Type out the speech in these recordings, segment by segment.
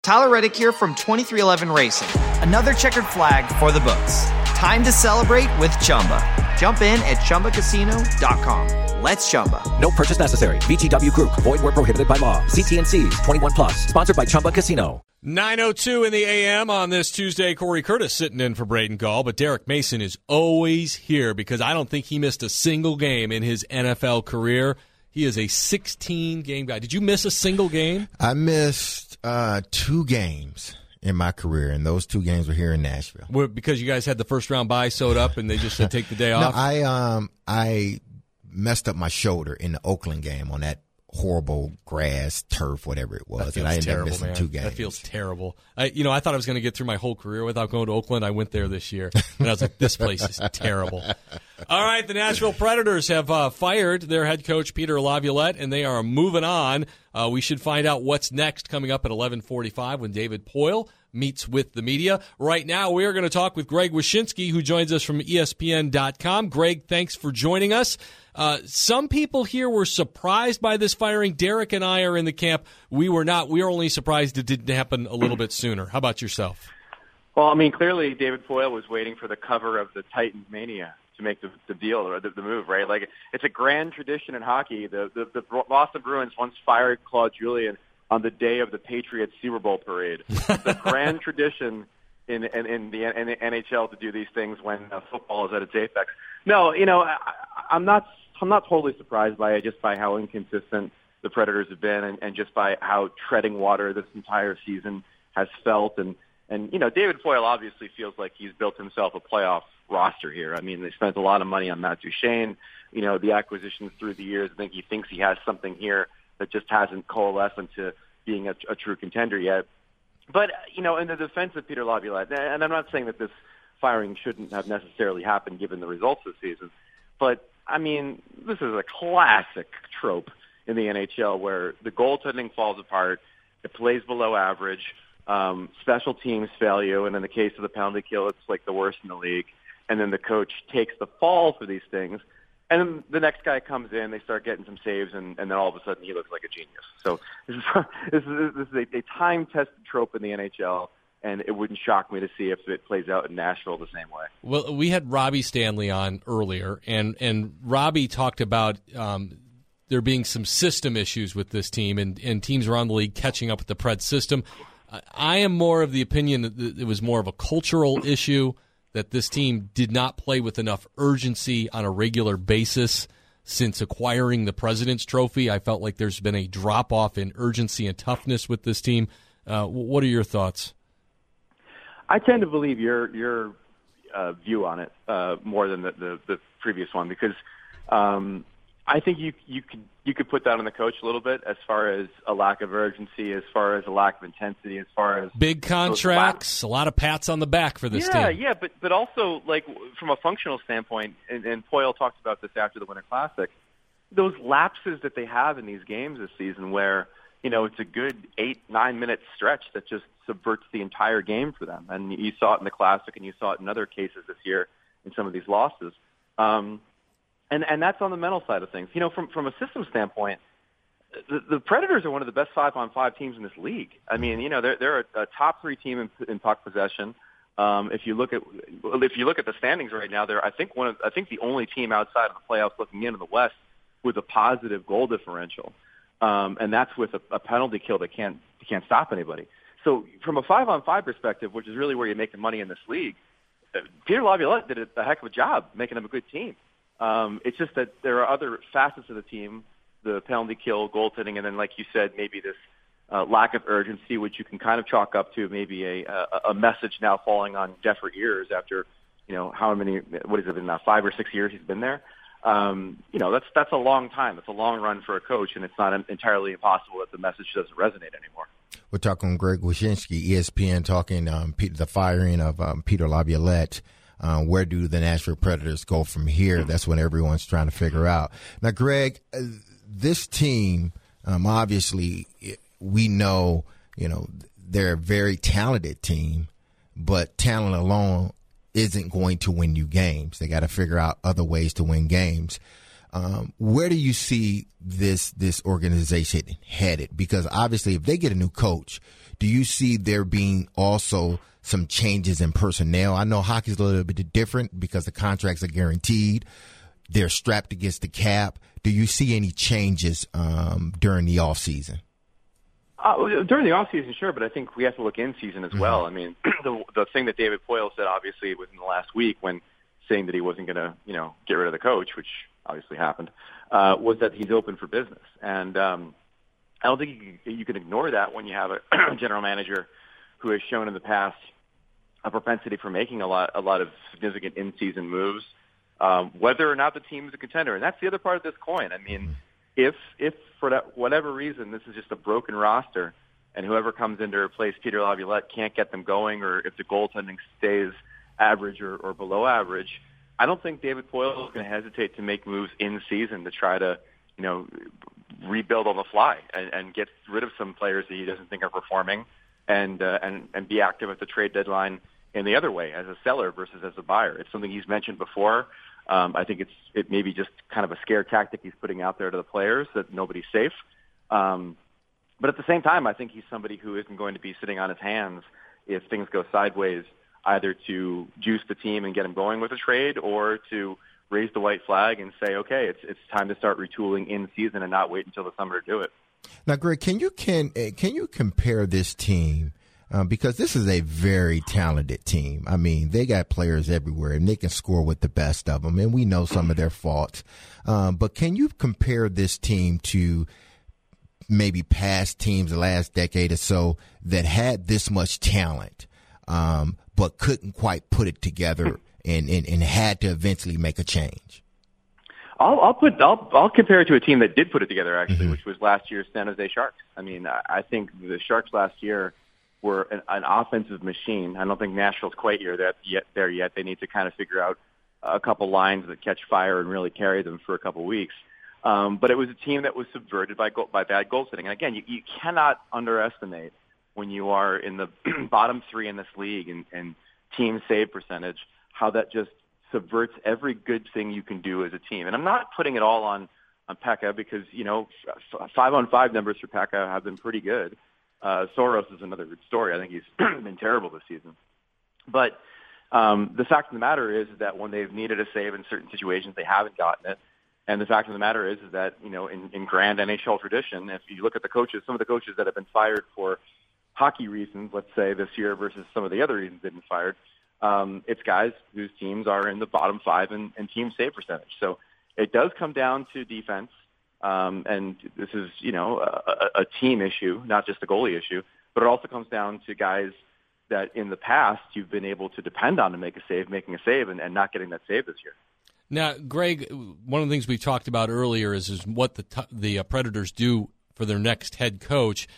Tyler Reddick here from 2311 Racing. Another checkered flag for the books. Time to celebrate with Chumba. Jump in at ChumbaCasino.com. Let's Chumba. No purchase necessary. VGW Group. Void where prohibited by law. See T&Cs. 21 plus. Sponsored by Chumba Casino. 9:02 in the a.m. on this Tuesday. Corey Curtis sitting in for Braden Gall, but Derek Mason is always here because I don't think he missed a single game in his NFL career. He is a 16-game guy. Did you miss a single game? I missed 2 games in my career, and those 2 games were here in Nashville. Because you guys had the first-round bye sewed up, and they just said take the day off? No, I messed up my shoulder in the Oakland game on that horrible grass, turf, whatever it was, and I ended up missing 2 games. That feels terrible. I thought I was going to get through my whole career without going to Oakland. I went there this year, and I was like, this place is terrible. All right, the Nashville Predators have fired their head coach, Peter Laviolette, and they are moving on. We should find out what's next coming up at 11:45 when David Poile meets with the media. Right now, we are going to talk with Greg Wyshynski, who joins us from ESPN.com. Greg, thanks for joining us. Some people here were surprised by this firing. Derek and I are in the camp. We were not. We are only surprised it didn't happen a little bit sooner. How about yourself? Well, I mean, clearly David Poile was waiting for the cover of the Titans Mania to make the deal or the move, right? Like, it's a grand tradition in hockey. The Boston Bruins once fired Claude Julien on the day of the Patriots Super Bowl parade. It's a grand tradition in the NHL to do these things when football is at its apex. No, I'm not totally surprised by it, just by how inconsistent the Predators have been and just by how treading water this entire season has felt. And David Poile obviously feels like he's built himself a playoff roster here. I mean, they spent a lot of money on Matt Duchene. The acquisitions through the years. I think he thinks he has something here that just hasn't coalesced into being a true contender yet. But, in the defense of Peter Laviolette, and I'm not saying that this firing shouldn't have necessarily happened given the results this season, but, I mean, this is a classic trope in the NHL where the goaltending falls apart, it plays below average, special teams fail you, and in the case of the penalty kill, it's like the worst in the league, and then the coach takes the fall for these things, and then the next guy comes in, they start getting some saves, and then all of a sudden he looks like a genius. So this is a time-tested trope in the NHL, and it wouldn't shock me to see if it plays out in Nashville the same way. Well, we had Robbie Stanley on earlier, and Robbie talked about there being some system issues with this team, and teams around the league catching up with the Pred system. I am more of the opinion that it was more of a cultural issue, that this team did not play with enough urgency on a regular basis since acquiring the President's Trophy. I felt like there's been a drop-off in urgency and toughness with this team. What are your thoughts? I tend to believe your view on it more than the previous one, because I think you could put that on the coach a little bit, as far as a lack of urgency, as far as a lack of intensity, as far as big contracts, a lot of pats on the back for this team. Yeah, but also, like, from a functional standpoint, and Poile talked about this after the Winter Classic, those lapses that they have in these games this season where, it's a good 8-9 minute stretch that just subverts the entire game for them. And you saw it in the Classic, and you saw it in other cases this year in some of these losses. And that's on the mental side of things. From a system standpoint, the Predators are one of the best 5-on-5 teams in this league. I mean, they're a top 3 team in puck possession. If you look at the standings right now, they're I think the only team outside of the playoffs looking into the West with a positive goal differential, and that's with a penalty kill that can't stop anybody. So from a 5-on-5 perspective, which is really where you make the money in this league, Peter Laviolette did a heck of a job making them a good team. It's just that there are other facets of the team, the penalty kill, goaltending, and then, like you said, maybe this lack of urgency, which you can kind of chalk up to maybe a message now falling on deafer ears after, how many, what has it been now, 5 or 6 years he's been there. That's a long time. That's a long run for a coach, and it's not entirely impossible that the message doesn't resonate anymore. We're talking Greg Wyshynski, ESPN, talking the firing of Peter Laviolette. Where do the Nashville Predators go from here? That's what everyone's trying to figure out. Now, Greg, this team, obviously, we know, they're a very talented team, but talent alone isn't going to win you games. They got to figure out other ways to win games. Where do you see this organization headed? Because obviously, if they get a new coach, do you see there being also some changes in personnel? I know hockey's a little bit different because the contracts are guaranteed. They're strapped against the cap. Do you see any changes during the off season? During the off season, sure, but I think we have to look in season as well. I mean, the thing that David Poile said, obviously, within the last week, when saying that he wasn't going to, get rid of the coach, which obviously happened, was that he's open for business. And I don't think you can ignore that when you have a general manager who has shown in the past a propensity for making a lot of significant in-season moves, whether or not the team is a contender. And that's the other part of this coin. I mean, if for whatever reason this is just a broken roster and whoever comes in to replace Peter Laviolette can't get them going, or if the goaltending stays average or below average, I don't think David Poile is going to hesitate to make moves in season to try to, rebuild on the fly and get rid of some players that he doesn't think are performing, and be active at the trade deadline in the other way, as a seller versus as a buyer. It's something he's mentioned before. I think it may be just kind of a scare tactic he's putting out there to the players that nobody's safe. But at the same time, I think he's somebody who isn't going to be sitting on his hands if things go sideways, either to juice the team and get him going with a trade, or to raise the white flag and say, okay, it's time to start retooling in season and not wait until the summer to do it. Now, Greg, can you compare this team? Because this is a very talented team. I mean, they got players everywhere, and they can score with the best of them, and we know some of their faults. But can you compare this team to maybe past teams the last decade or so that had this much talent, but couldn't quite put it together and had to eventually make a change? I'll compare it to a team that did put it together, actually, which was last year's San Jose Sharks. I mean, I think the Sharks last year were an offensive machine. I don't think Nashville's quite there yet. They need to kind of figure out a couple lines that catch fire and really carry them for a couple weeks. But it was a team that was subverted by bad goaltending. And again, you cannot underestimate when you are in the bottom three in this league and team save percentage, how that just subverts every good thing you can do as a team. And I'm not putting it all on Pekka, because, 5-on-5 numbers for Pekka have been pretty good. Soros is another good story. I think he's been terrible this season. But the fact of the matter is that when they've needed a save in certain situations, they haven't gotten it. And the fact of the matter is that, in grand NHL tradition, if you look at the coaches, some of the coaches that have been fired for hockey reasons, let's say this year, versus some of the other reasons they've been fired, it's guys whose teams are in the bottom five in team save percentage. So it does come down to defense. And this is, a team issue, not just a goalie issue, but it also comes down to guys that in the past you've been able to depend on to make a save, making a save, and not getting that save this year. Now, Greg, one of the things we talked about earlier is what the Predators do for their next head coach.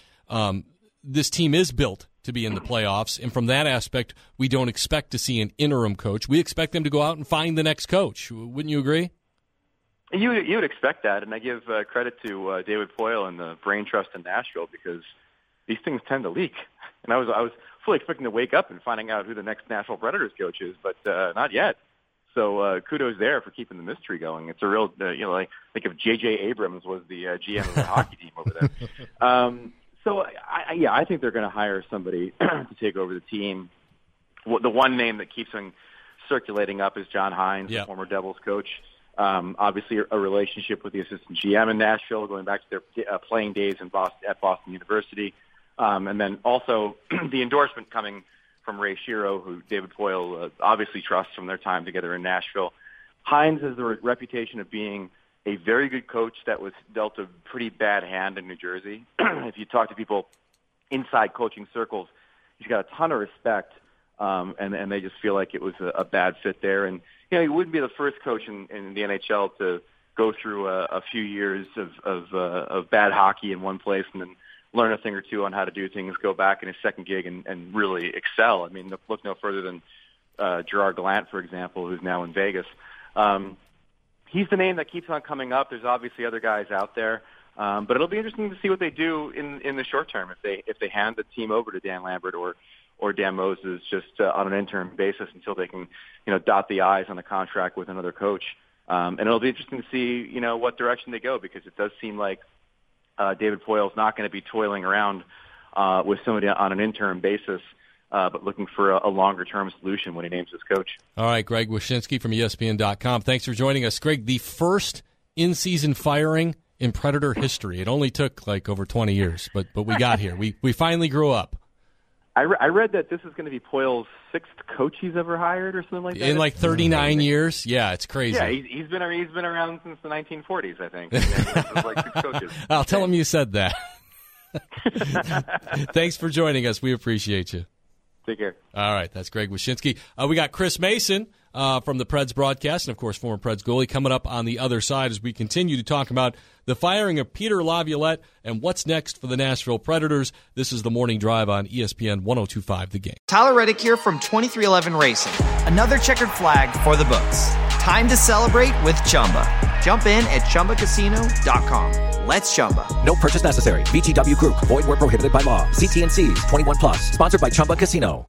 This team is built to be in the playoffs, and from that aspect, we don't expect to see an interim coach. We expect them to go out and find the next coach. Wouldn't you agree? You would expect that, and I give credit to David Poile and the brain trust in Nashville, because these things tend to leak. And I was fully expecting to wake up and finding out who the next Nashville Predators coach is, but not yet. So kudos there for keeping the mystery going. It's a real, think if J.J. Abrams was the GM of the hockey team over there. So I think they're going to hire somebody to take over the team. The one name that keeps on circulating up is John Hines, the former Devils coach. Obviously, a relationship with the assistant GM in Nashville, going back to their playing days at Boston University. And then also the endorsement coming from Ray Shero, who David Poile obviously trusts from their time together in Nashville. Hines has the reputation of being a very good coach that was dealt a pretty bad hand in New Jersey. If you talk to people inside coaching circles, he's got a ton of respect, and they just feel like it was a bad fit there. And he wouldn't be the first coach in the NHL to go through a few years of bad hockey in one place and then learn a thing or two on how to do things, go back in his second gig and really excel. I mean, look no further than Gerard Gallant, for example, who's now in Vegas. He's the name that keeps on coming up. There's obviously other guys out there, but it'll be interesting to see what they do in the short term. If they hand the team over to Dan Lambert or Dan Moses just on an interim basis until they can dot the I's on the contract with another coach. And it'll be interesting to see, what direction they go, because it does seem like David Poyle's not going to be toiling around with somebody on an interim basis, but looking for a longer-term solution when he names his coach. All right, Greg Wyshynski from ESPN.com. Thanks for joining us. Greg, the first in-season firing in Predator history. It only took over 20 years, but we got here. We finally grew up. I read that this is going to be Poyle's 6th coach he's ever hired or something like that. In 39 years? Yeah, it's crazy. Yeah, he's been around since the 1940s, I think. It was 6 coaches. I'll tell him you said that. Thanks for joining us. We appreciate you. Take care. All right, that's Greg Wyshynski. We got Chris Mason from the Preds broadcast, and, of course, former Preds goalie, coming up on the other side as we continue to talk about the firing of Peter Laviolette and what's next for the Nashville Predators. This is the Morning Drive on ESPN 102.5 The Game. Tyler Reddick here from 2311 Racing. Another checkered flag for the books. Time to celebrate with Chumba. Jump in at ChumbaCasino.com. Let's Chumba. No purchase necessary. VGW Group. Void where prohibited by law. See T&Cs. 21+. Sponsored by Chumba Casino.